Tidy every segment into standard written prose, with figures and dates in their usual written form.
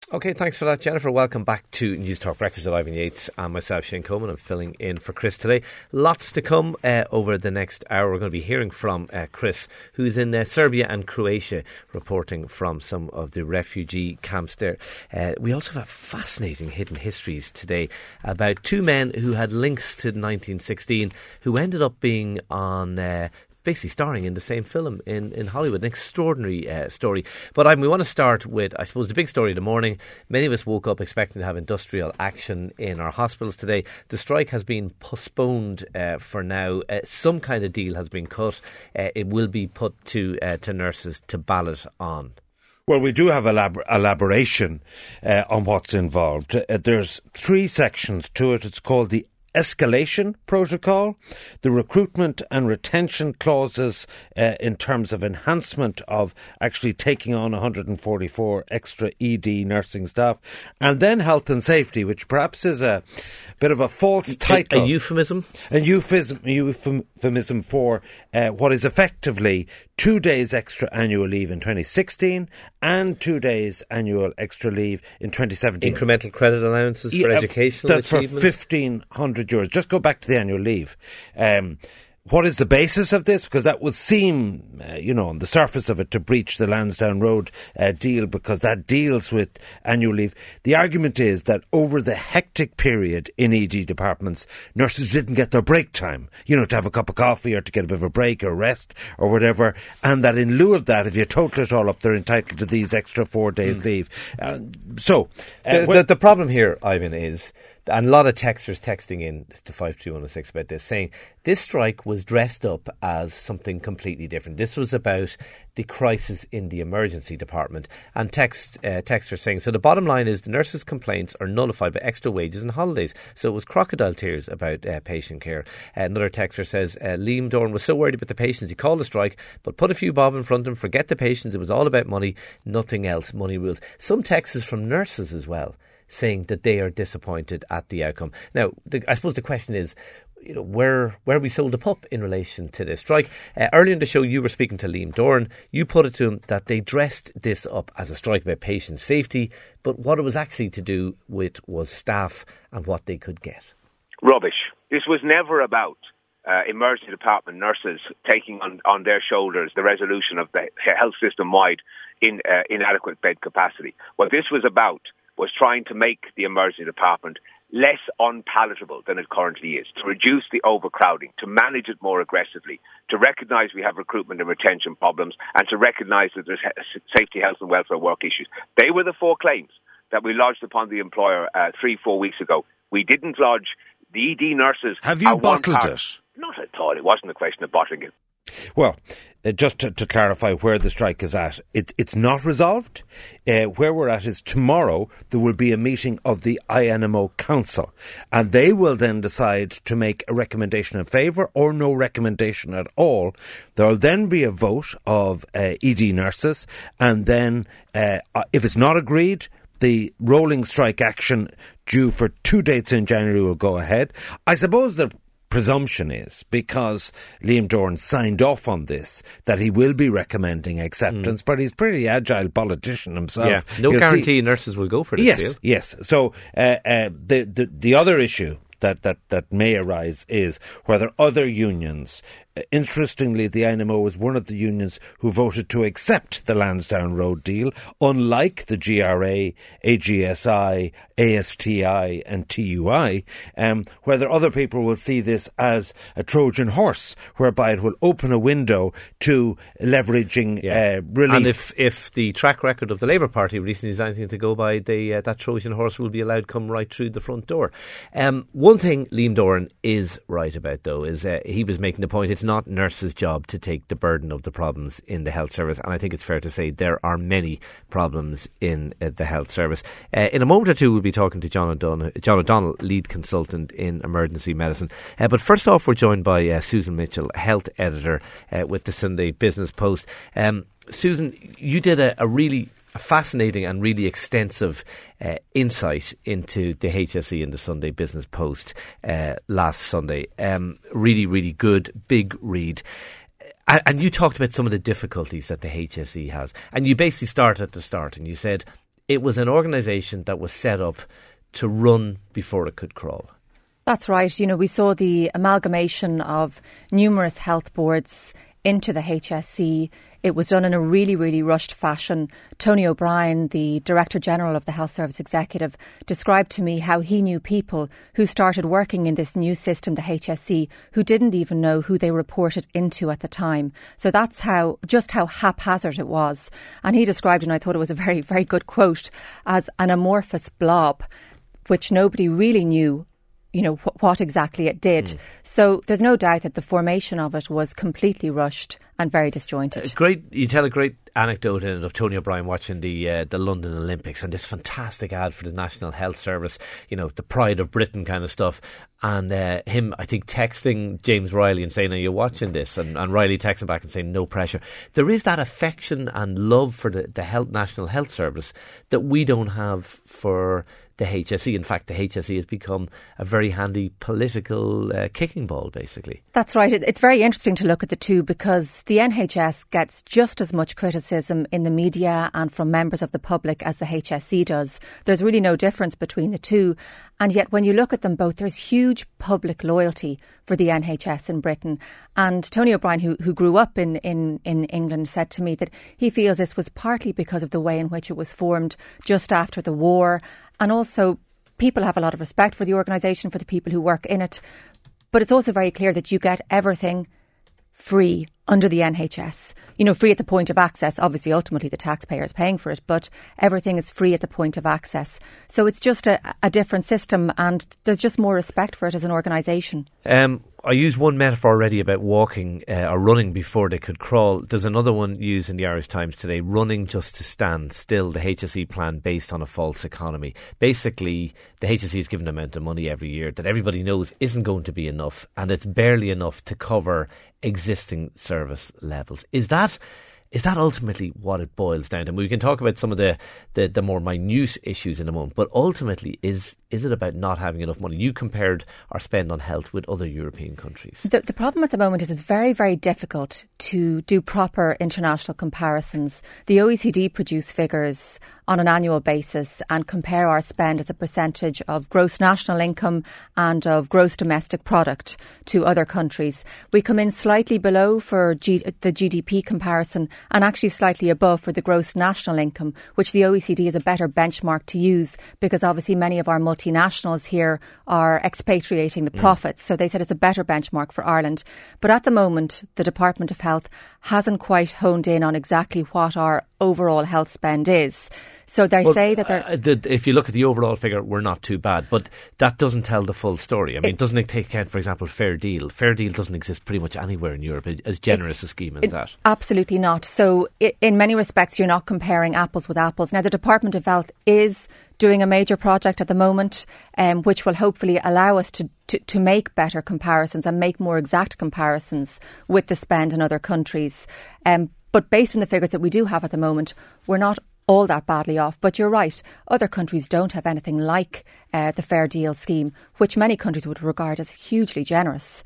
Okay, thanks for that, Jennifer. Welcome back to News Talk Breakfast with Ivan Yates and myself, Shane Coleman. I'm filling in for Chris today. Lots to come over the next hour. We're going to be hearing from Chris, who's in Serbia and Croatia, reporting from some of the refugee camps there. We also have fascinating hidden histories today about two men who had links to 1916, who ended up being on basically starring in the same film in Hollywood. An extraordinary story. But we want to start with, I suppose, the big story of the morning. Many of us woke up expecting to have industrial action in our hospitals today. The strike has been postponed for now. Some kind of deal has been cut. It will be put to nurses to ballot on. Well, we do have elaboration on what's involved. There's 3 sections to it. It's called the escalation protocol, the recruitment and retention clauses in terms of enhancement of actually taking on 144 extra ED nursing staff, and then health and safety, which perhaps is a bit of a false title. A euphemism? A euphemism for what is effectively 2 days extra annual leave in 2016 and 2 days annual extra leave in 2017. Incremental credit allowances for educational achievement? That's for €1,500. Just go back to the annual leave. What is the basis of this? Because that would seem, on the surface of it, to breach the Lansdowne Road deal, because that deals with annual leave. The argument is that over the hectic period in ED departments, nurses didn't get their break time, to have a cup of coffee or to get a bit of a break or rest or whatever, and that in lieu of that, if you total it all up, they're entitled to these extra 4 days leave. The problem here, Ivan, is, and a lot of texters texting in to 53106 about this, saying this strike was dressed up as something completely different. This was about the crisis in the emergency department. And texters saying, so the bottom line is the nurses' complaints are nullified by extra wages and holidays. So it was crocodile tears about patient care. Another texter says, Liam Dorn was so worried about the patients, he called a strike, but put a few bob in front of him, forget the patients, it was all about money, nothing else, money rules. Some texts from nurses as well, saying that they are disappointed at the outcome. Now, I suppose the question is, where we sold the pup in relation to this strike. Earlier in the show, you were speaking to Liam Dorn. You put it to him that they dressed this up as a strike about patient safety, but what it was actually to do with was staff and what they could get. Rubbish. This was never about emergency department nurses taking on their shoulders the resolution of the health system-wide inadequate bed capacity. What this was about was trying to make the emergency department less unpalatable than it currently is, to reduce the overcrowding, to manage it more aggressively, to recognise we have recruitment and retention problems, and to recognise that there's safety, health and welfare work issues. They were the 4 claims that we lodged upon the employer 3-4 weeks ago. We didn't lodge the ED nurses. Have you bottled it? Not at all. It wasn't a question of bottling it. Well, just to clarify where the strike is at, it's not resolved. Where we're at is tomorrow there will be a meeting of the INMO Council, and they will then decide to make a recommendation in favour or no recommendation at all. There will then be a vote of ED nurses, and then if it's not agreed, the rolling strike action due for 2 dates in January will go ahead. I suppose the presumption is, because Liam Dorn signed off on this, that he will be recommending acceptance, but he's a pretty agile politician himself. Yeah, no guarantee nurses will go for this deal. Yes. So the other issue that may arise is whether other unions, interestingly, the INMO was one of the unions who voted to accept the Lansdowne Road deal, unlike the GRA, AGSI, ASTI and TUI, whether other people will see this as a Trojan horse, whereby it will open a window to leveraging relief. And if the track record of the Labour Party recently is anything to go by, that Trojan horse will be allowed to come right through the front door. One thing Liam Dorn is right about, though, is he was making the point it's not nurses' job to take the burden of the problems in the health service, and I think it's fair to say there are many problems in the health service. In a moment or two we'll be talking to John O'Donnell, lead consultant in emergency medicine, but first off we're joined by Susan Mitchell, health editor with the Sunday Business Post. Susan, you did a really fascinating and really extensive insight into the HSE in the Sunday Business Post last Sunday. Really, really good, big read. And you talked about some of the difficulties that the HSE has. And you basically start at the start and you said it was an organisation that was set up to run before it could crawl. That's right. You know, we saw the amalgamation of numerous health boards into the HSE. It was done in a really, really rushed fashion. Tony O'Brien, the Director General of the Health Service Executive, described to me how he knew people who started working in this new system, the HSE, who didn't even know who they reported into at the time. So that's just how haphazard it was. And he described, and I thought it was a very, very good quote, as an amorphous blob, which nobody really knew, you know, what exactly it did. So there's no doubt that the formation of it was completely rushed and very disjointed. You tell a great anecdote in it of Tony O'Brien watching the London Olympics and this fantastic ad for the National Health Service, you know, the pride of Britain kind of stuff. And him, I think, texting James Riley and saying, are you watching this? And Riley texting back and saying, no pressure. There is that affection and love for the National Health Service that we don't have for the HSE. In fact, the HSE has become a very handy political kicking ball, basically. That's right. It's very interesting to look at the two because the NHS gets just as much criticism in the media and from members of the public as the HSE does. There's really no difference between the two. And yet when you look at them both, there's huge public loyalty for the NHS in Britain. And Tony O'Brien, who grew up in England, said to me that he feels this was partly because of the way in which it was formed just after the war. And also, people have a lot of respect for the organisation, for the people who work in it. But it's also very clear that you get everything free under the NHS. You know, free at the point of access. Obviously, ultimately, the taxpayer is paying for it, but everything is free at the point of access. So it's just a different system, and there's just more respect for it as an organisation. I used one metaphor already about walking or running before they could crawl. There's another one used in the Irish Times today, running just to stand still, the HSE plan based on a false economy. Basically, the HSE is given an amount of money every year that everybody knows isn't going to be enough, and it's barely enough to cover existing service levels. Is that ultimately what it boils down to? We can talk about some of the more minute issues in a moment, but ultimately, is it about not having enough money? You compared our spend on health with other European countries. The problem at the moment is it's very, very difficult to do proper international comparisons. The OECD produce figures on an annual basis and compare our spend as a percentage of gross national income and of gross domestic product to other countries. We come in slightly below for the GDP comparison and actually slightly above for the gross national income, which the OECD is a better benchmark to use because obviously many of our multinationals here are expatriating the profits. So they said it's a better benchmark for Ireland. But at the moment, the Department of Health hasn't quite honed in on exactly what our overall health spend is. So they say that if you look at the overall figure, we're not too bad, but that doesn't tell the full story. I mean, doesn't it take account, for example, Fair Deal? Fair Deal doesn't exist pretty much anywhere in Europe, as generous a scheme as that. Absolutely not. So in many respects, you're not comparing apples with apples. Now, the Department of Health is doing a major project at the moment, which will hopefully allow us to make better comparisons and make more exact comparisons with the spend in other countries. But based on the figures that we do have at the moment, we're not all that badly off. But you're right, other countries don't have anything like the Fair Deal scheme, which many countries would regard as hugely generous.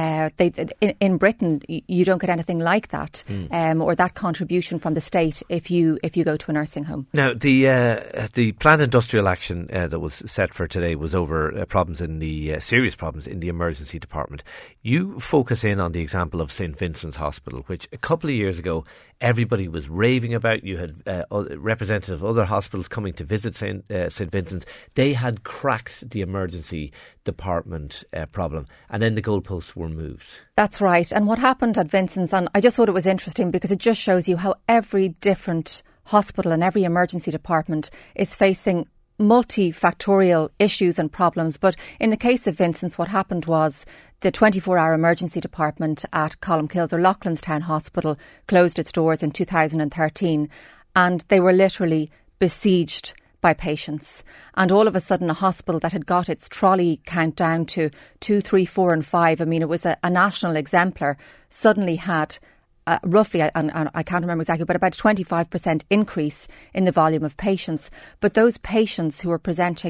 In Britain, you don't get anything like that, or that contribution from the state if you go to a nursing home. Now, the planned industrial action that was set for today was over serious problems in the emergency department. You focus in on the example of St Vincent's Hospital, which a couple of years ago everybody was raving about. You had representatives of other hospitals coming to visit St Vincent's. They had cracked the emergency department problem, and then the goalposts were moved. That's right. And what happened at Vincent's, and I just thought it was interesting because it just shows you how every different hospital and every emergency department is facing multifactorial issues and problems. But in the case of Vincent's, what happened was the 24-hour emergency department at Colmcille's or Loughlinstown Hospital closed its doors in 2013, and they were literally besieged by patients. And all of a sudden, a hospital that had got its trolley count down to 2, 3, 4 and 5, I mean, it was a national exemplar, suddenly had roughly, and I can't remember exactly, but about a 25% increase in the volume of patients. But those patients who were presenting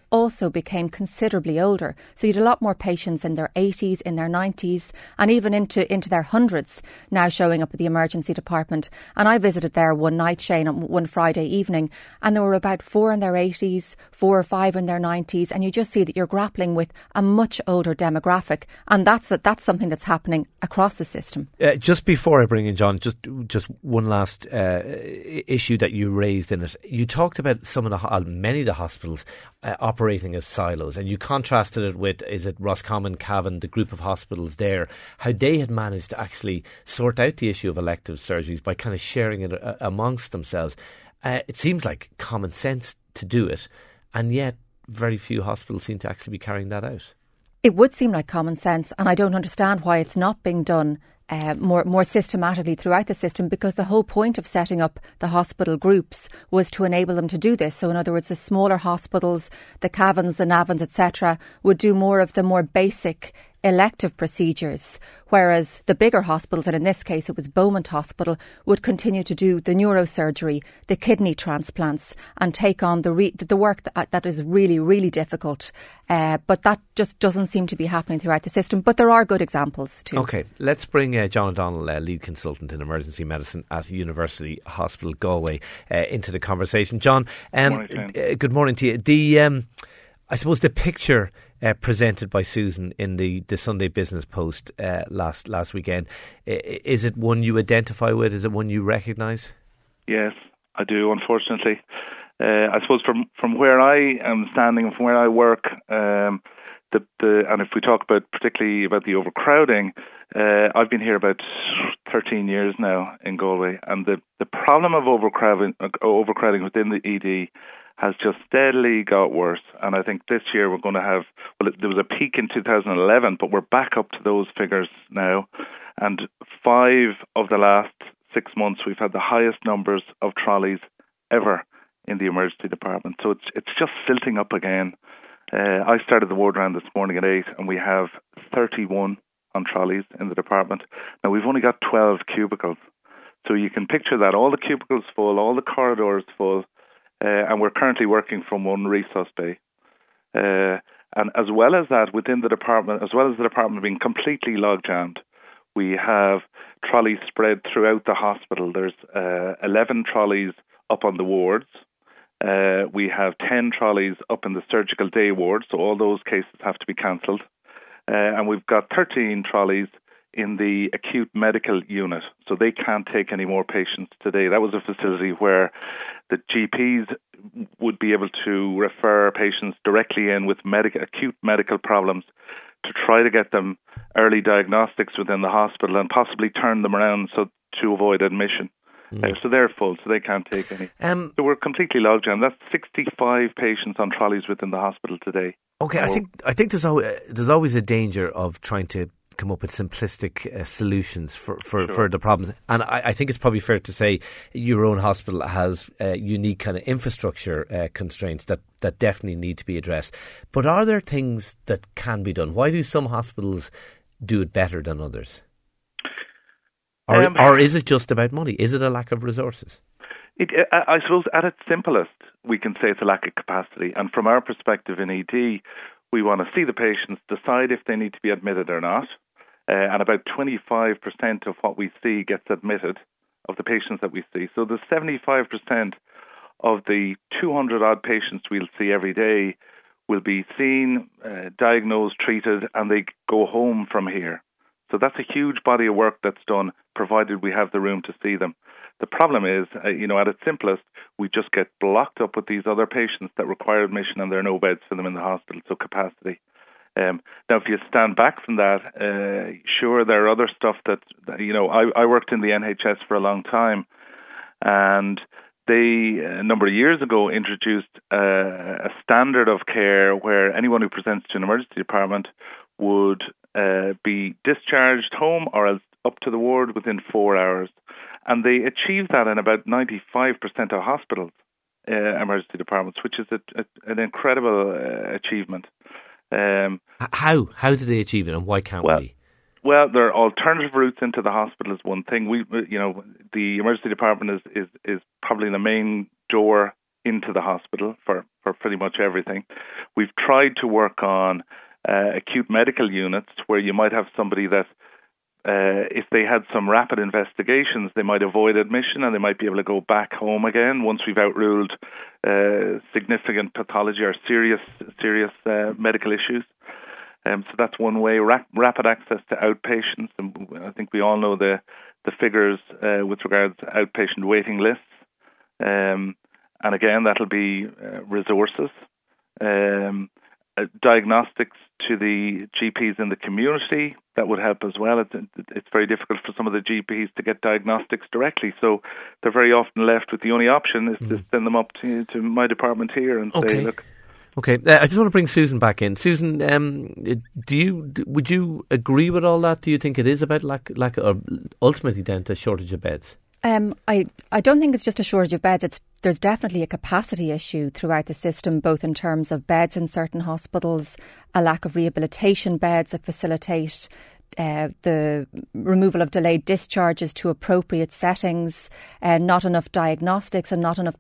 also became considerably older. So you had a lot more patients in their 80s, in their 90s, and even into their hundreds now showing up at the emergency department. And I visited there one night, Shane, on one Friday evening, and there were about 4 in their 80s, 4 or 5 in their 90s, and you just see that you're grappling with a much older demographic, and that's something that's happening across the system. Just before I bring in John, just one last issue that you raised in it. You talked about many of the hospitals operating as silos, and you contrasted it with, is it Roscommon, Cavan, the group of hospitals there, how they had managed to actually sort out the issue of elective surgeries by kind of sharing it amongst themselves. It seems like common sense to do it, and yet very few hospitals seem to actually be carrying that out. It would seem like common sense, and I don't understand why it's not being done more systematically throughout the system, because the whole point of setting up the hospital groups was to enable them to do this. So in other words, the smaller hospitals, the Cavans, the Navans, etc., would do more of the more basic elective procedures, whereas the bigger hospitals, and in this case it was Beaumont Hospital, would continue to do the neurosurgery, the kidney transplants, and take on the work that is really, really difficult. But that just doesn't seem to be happening throughout the system. But there are good examples too. OK, let's bring John O'Donnell, lead consultant in emergency medicine at University Hospital Galway, into the conversation. John, good morning to you. I suppose the picture presented by Susan in the Sunday Business Post last weekend, is it one you identify with? Is it one you recognise? Yes, I do, unfortunately. I suppose from where I am standing and from where I work, and if we talk particularly about the overcrowding, I've been here about 13 years now in Galway, and the problem of overcrowding within the ED has just steadily got worse. And I think this year we're going to have, there was a peak in 2011, but we're back up to those figures now. And 5 of the last 6 months, we've had the highest numbers of trolleys ever in the emergency department. So it's just silting up again. I started the ward round this morning at 8, and we have 31 on trolleys in the department. Now, we've only got 12 cubicles. So you can picture that, all the cubicles full, all the corridors full, and we're currently working from one resus bay. And as well as that, within the department, as well as the department being completely log-jammed, we have trolleys spread throughout the hospital. There's 11 trolleys up on the wards. We have 10 trolleys up in the surgical day ward, so all those cases have to be cancelled. And we've got 13 trolleys in the acute medical unit, so they can't take any more patients today. That was a facility where the GPs would be able to refer patients directly in with acute medical problems to try to get them early diagnostics within the hospital and possibly turn them around to avoid admission. So they're full, so they can't take any. So we're completely logjammed. That's 65 patients on trolleys within the hospital today. Okay, I think there's always a danger of trying to come up with simplistic solutions for the problems. And I think it's probably fair to say your own hospital has unique kind of infrastructure constraints that definitely need to be addressed. But are there things that can be done? Why do some hospitals do it better than others? Or is it just about money? Is it a lack of resources? I suppose at its simplest, we can say it's a lack of capacity. And from our perspective in ED, we want to see the patients, decide if they need to be admitted or not. And about 25% of what we see gets admitted, of the patients that we see. So the 75% of the 200-odd patients we'll see every day will be seen, diagnosed, treated, and they go home from here. So that's a huge body of work that's done, provided we have the room to see them. The problem is, at its simplest, we just get blocked up with these other patients that require admission, and there are no beds for them in the hospital, so capacity. Now, if you stand back from that, sure, there are other stuff that, I worked in the NHS for a long time, and they, a number of years ago, introduced a standard of care where anyone who presents to an emergency department would be discharged home or else up to the ward within 4 hours. And they achieved that in about 95% of hospitals, emergency departments, which is an incredible achievement. How did they achieve it, and why can't we? Well, there are alternative routes into the hospital is one thing. The emergency department is probably the main door into the hospital for pretty much everything. We've tried to work on acute medical units where you might have somebody that if they had some rapid investigations, they might avoid admission and they might be able to go back home again once we've outruled significant pathology or serious medical issues. So that's one way. Rapid access to outpatients, and I think we all know the figures with regards to outpatient waiting lists. And again, that'll be resources. Diagnostics to the GPs in the community, that would help as well. It's very difficult for some of the GPs to get diagnostics directly, so they're very often left with the only option is to send them up to my department here and say, look. Okay, I just want to bring Susan back in. Susan, would you agree with all that? Do you think it is about lack or ultimately down to a shortage of beds? I don't think it's just a shortage of beds. There's definitely a capacity issue throughout the system, both in terms of beds in certain hospitals, a lack of rehabilitation beds that facilitate the removal of delayed discharges to appropriate settings, not enough diagnostics,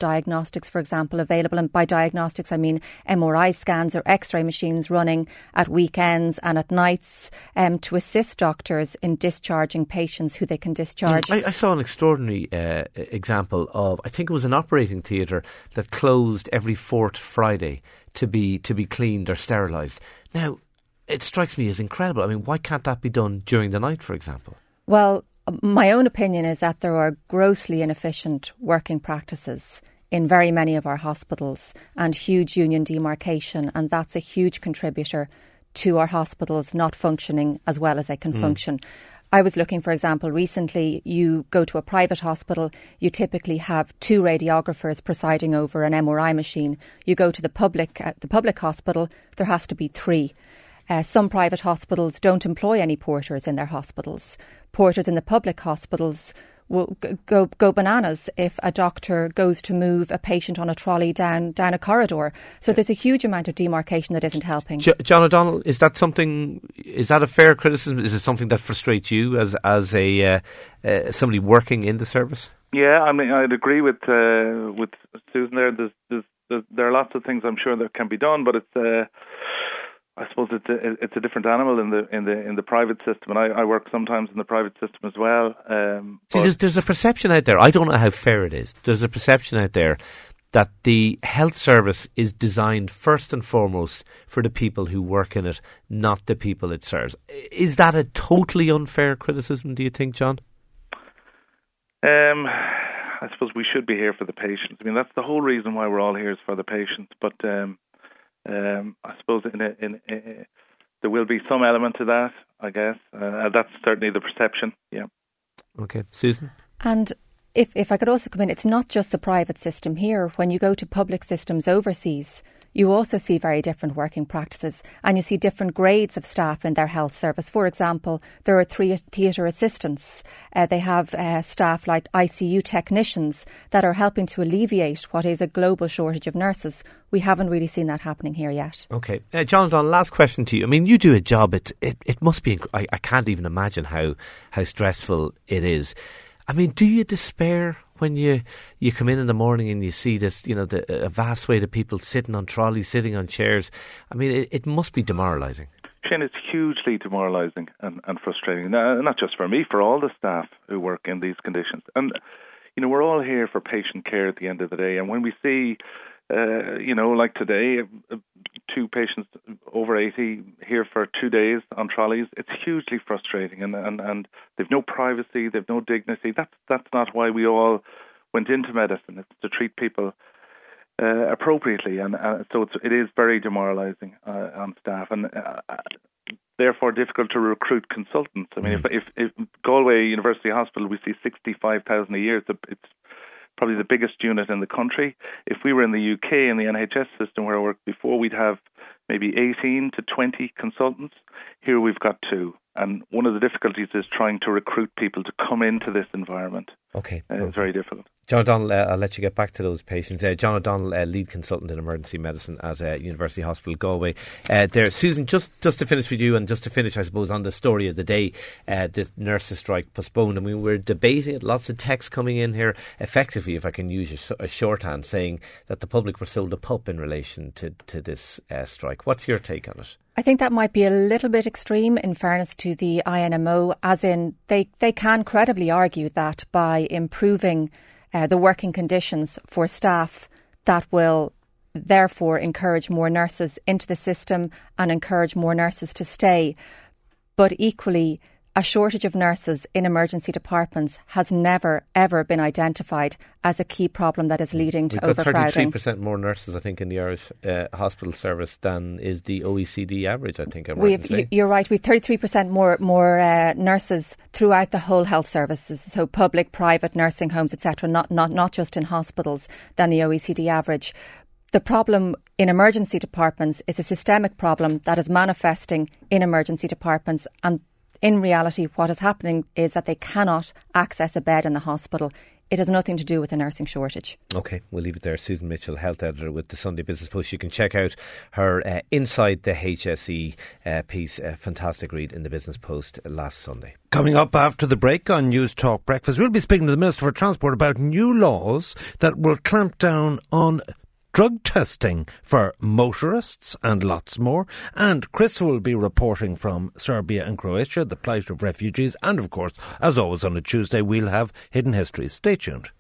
for example, available. And by diagnostics, I mean MRI scans or X-ray machines running at weekends and at nights to assist doctors in discharging patients who they can discharge. I saw an extraordinary example of, I think it was an operating theatre that closed every fourth Friday to be cleaned or sterilised. Now, it strikes me as incredible. I mean, why can't that be done during the night, for example? Well, my own opinion is that there are grossly inefficient working practices in very many of our hospitals and huge union demarcation, and that's a huge contributor to our hospitals not functioning as well as they can function. I was looking, for example, recently, you go to a private hospital, you typically have 2 radiographers presiding over an MRI machine. You go to the public hospital, there has to be 3. Some private hospitals don't employ any porters in their hospitals. Porters in the public hospitals will go bananas if a doctor goes to move a patient on a trolley down a corridor. So there's a huge amount of demarcation that isn't helping. John O'Donnell, is that a fair criticism? Is it something that frustrates you as a somebody working in the service? Yeah, I mean, I'd agree with Susan there. There are lots of things I'm sure that can be done, but it's I suppose it's a different animal in the private system, and I work sometimes in the private system as well. See, there's a perception out there. I don't know how fair it is. There's a perception out there that the health service is designed first and foremost for the people who work in it, not the people it serves. Is that a totally unfair criticism, do you think, John? I suppose we should be here for the patients. I mean, that's the whole reason why we're all here is for the patients. But I suppose there will be some element to that, I guess. That's certainly the perception, yeah. Okay. Susan? And if I could also come in, it's not just the private system here. When you go to public systems overseas, you also see very different working practices and you see different grades of staff in their health service. For example, there are 3 theatre assistants. They have staff like ICU technicians that are helping to alleviate what is a global shortage of nurses. We haven't really seen that happening here yet. Okay. Jonathan, last question to you. I mean, you do a job. It must be, I can't even imagine how stressful it is. I mean, do you despair when you come in the morning and you see this, a vast swathe of people sitting on trolleys, sitting on chairs? I mean, it must be demoralising. Shane, it's hugely demoralising and frustrating. Not just for me, for all the staff who work in these conditions. And, we're all here for patient care at the end of the day. And when we see, like today, 2 patients over 80 here for 2 days on trolleys, it's hugely frustrating, and they've no privacy, they've no dignity. That's not why we all went into medicine. It's to treat people appropriately, and so it is very demoralising on staff, and therefore difficult to recruit consultants. I mean, if Galway University Hospital, we see 65,000 a year. It's probably the biggest unit in the country. If we were in the UK in the NHS system where I worked before, we'd have maybe 18 to 20 consultants. Here we've got 2. And one of the difficulties is trying to recruit people to come into this environment. Okay. It's very difficult. John O'Donnell, I'll let you get back to those patients. John O'Donnell, lead consultant in emergency medicine at University Hospital Galway. There, Susan, just to finish with you, and just to finish, I suppose, on the story of the day, the nurses' strike postponed. I mean, we're debating it, lots of texts coming in here, effectively, if I can use a shorthand, saying that the public were sold a pup in relation to this strike. What's your take on it? I think that might be a little bit extreme, in fairness to the INMO, as in they can credibly argue that by improving the working conditions for staff, that will therefore encourage more nurses into the system and encourage more nurses to stay. But equally, a shortage of nurses in emergency departments has never, ever been identified as a key problem that is leading to overcrowding. We've got 33% more nurses, I think, in the Irish hospital service than is the OECD average, I think. You're right. We've 33% more nurses throughout the whole health services, so public, private, nursing homes, etc., not just in hospitals, than the OECD average. The problem in emergency departments is a systemic problem that is manifesting in emergency departments, and in reality, what is happening is that they cannot access a bed in the hospital. It has nothing to do with the nursing shortage. OK, we'll leave it there. Susan Mitchell, health editor with the Sunday Business Post. You can check out her Inside the HSE piece, a fantastic read in the Business Post last Sunday. Coming up after the break on News Talk Breakfast, we'll be speaking to the Minister for Transport about new laws that will clamp down on drug testing for motorists and lots more. And Chris will be reporting from Serbia and Croatia, the plight of refugees. And of course, as always on a Tuesday, we'll have Hidden Histories. Stay tuned.